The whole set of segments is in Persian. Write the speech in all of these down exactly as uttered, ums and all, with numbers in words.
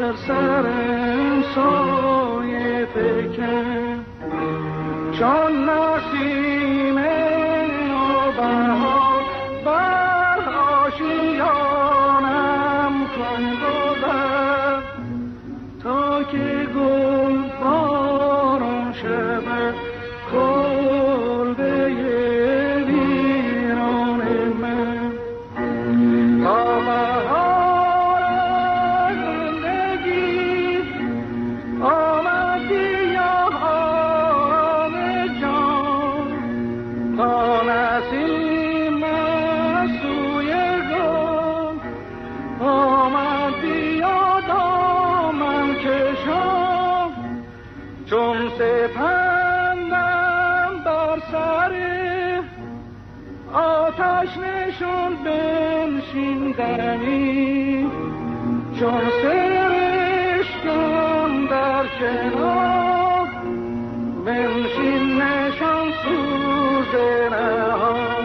بر سرم سایه فکن چون نسیم بهار بر آشیانم کن گذر تا که گل باران شود کلبه ویران من تا بهار زندگی آمدی یا آب جان تا نسیم سوی گل آمدی یا دامن کشان چون سپندم بر سر آتش نشون بنشیندنی چون سرشکم در کنار بنشین نشان سوز نهان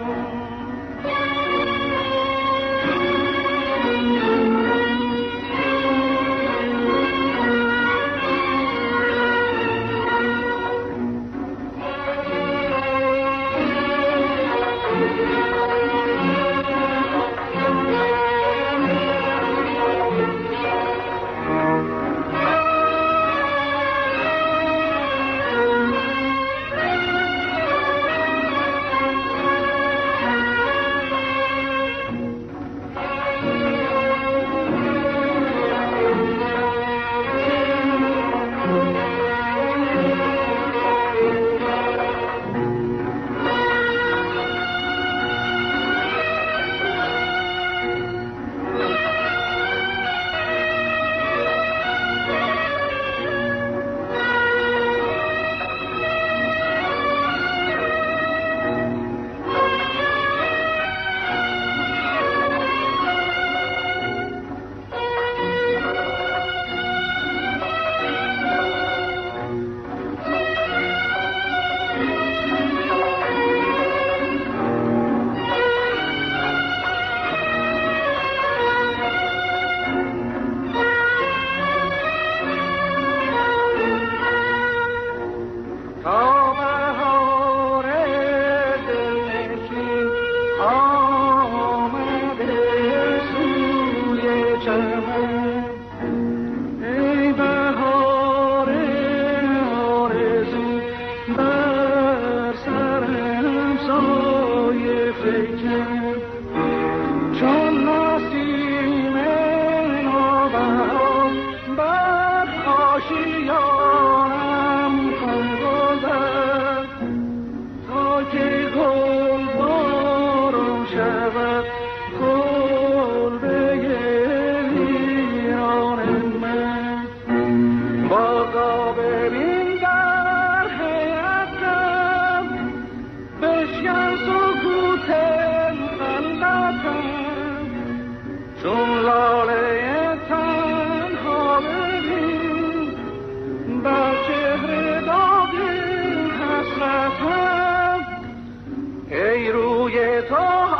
ای روی تو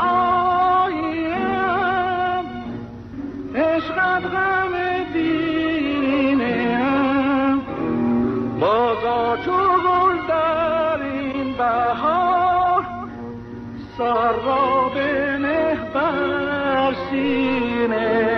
آیم عشقت غم دینم بازا چو گل در این بهار سر را بنه بر سینه